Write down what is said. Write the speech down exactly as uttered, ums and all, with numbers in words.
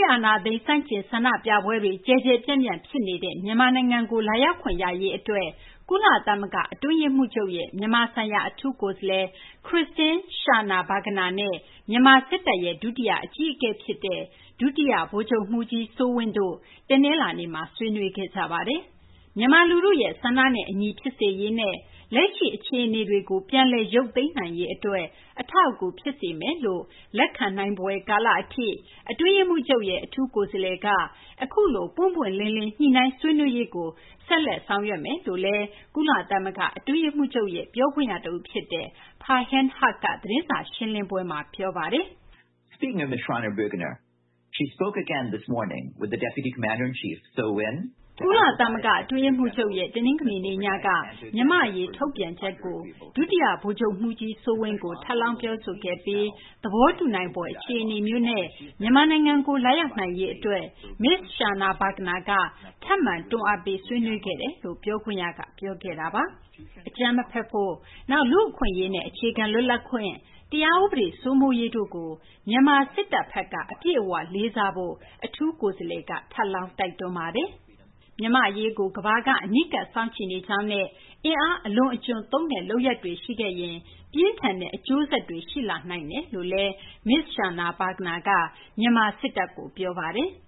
အာဏာသိမ်းဆန့်ကျင်ဆန္ဒပြပွဲတွေကျယ်ကျယ်ပြန့်ပြန့်ဖြစ်နေတဲ့မြန်မာနိုင်ငံကိုလာရောက်ခွင့်ရရေးအတွက်ကုလသမဂ္ဂအတွင်းရေးမှူးချုပ်ရဲ့မြန်မာဆိုင်ရာအထူးကိုယ်စားလှယ် Christine Schraner Burgener နဲ့မြန်မာစစ်တပ်ရဲ့ဒုတိယအကြီးအကဲဖြစ်တဲ့ဒုတိယဗိုလ်ချုပ်မှူးကြီးစိုးဝင်းတို့တနင်္လာနေ့မှာဆွေးနွေးခဲ့ကြပါတယ်။မြန်မာလူထုရဲ့ဆန္ဒနဲ့အညီဖြစ်စေရေးနဲ့လက်ရှိအခြေအနေတွေကိုပြန်လည်ရုပ်သိမ်းနိုင်ရေးအတွက်အထောက်အကူဖြစ်စေမယ်လို့လက်ခံနိုင်ပွဲကာလအထိအတွင်းရေးမှူးချုပ်ရဲ့အထူးကိုယ်စားလှယ်ကအခုလိုပွင့်ပွင့်လင်းလင်းညှိနှိုင်းဆွေးနွေးရေးကိုဆက်လက်ဆောင်ရွက်မယ်လို့လည်းကုလသမဂ္ဂအတွင်းရေးမှူးချုပ်ရဲ့ပြောခွင့်ရတဦးဖြစ်တဲ့ Farhan Haq ကသတင်းစာရှင်းလင်းပွဲမှာပြောပါတယ်။ Speaking of Miz Schraner Burgener, she spoke again this morning with the Deputy Commander-in-Chief, So Win. ကုလသမဂ္ဂအတွင်းရေးမှူးချုပ်ရဲ့တနင်္ဂနွေနေ့ညကမြန်မာ့အရေးထုတ်ပြန်ချက်ကိုဒုတိယဗိုလ်ချုပ်မှူးကြီးစိုးဝင်းကိုထပ်လောင်းပြောဆိုခဲ့ပြီးသဘောတူနိုင်ဖွယ်အခြေအနေမျိုးနဲ့မြန်မာနိုင်ငံကိုလာရောက်နိုင်ရေးအတွက် Miz Schraner Burgener ကထပ်မံတွန်းအားပေးဆွေးနွေးခဲ့တယ်လို့ပြောခွင့်ရကပြောခဲ့တာပါ။အကြမ်းမဖက်ဖို့၊နောက်လူ့အခွင့်အရေးနဲ့အခြေခံလွတ်လပ်ခွင့်၊တရားဥပဒေစိုးမိုးရေးတို့ကိုမြန်မာစစ်တပ်ဘက်ကအပြည့်အဝလေးစားဖို့အထူးကိုယ်စားလှယ်ကထပ်လောင်းတိုက်တွန်းပါတယ်။မြန်မာ့အရေးကိုကမ္ဘာကအနီးကပ်စောင့်ကြည့်နေကြောင်းနဲ့အင်အားအလွန်အကျွံသုံးတဲ့လုပ်ရပ်တွေရှိခဲ့ရင်ပြင်းထန်တဲ့အကျိုးဆက်တွေရှိလာနိုင်တယ်လို့လည်း Miz Schraner Burgener ကမြန်မာစစ်တပ်ကိုပြောပါတယ်။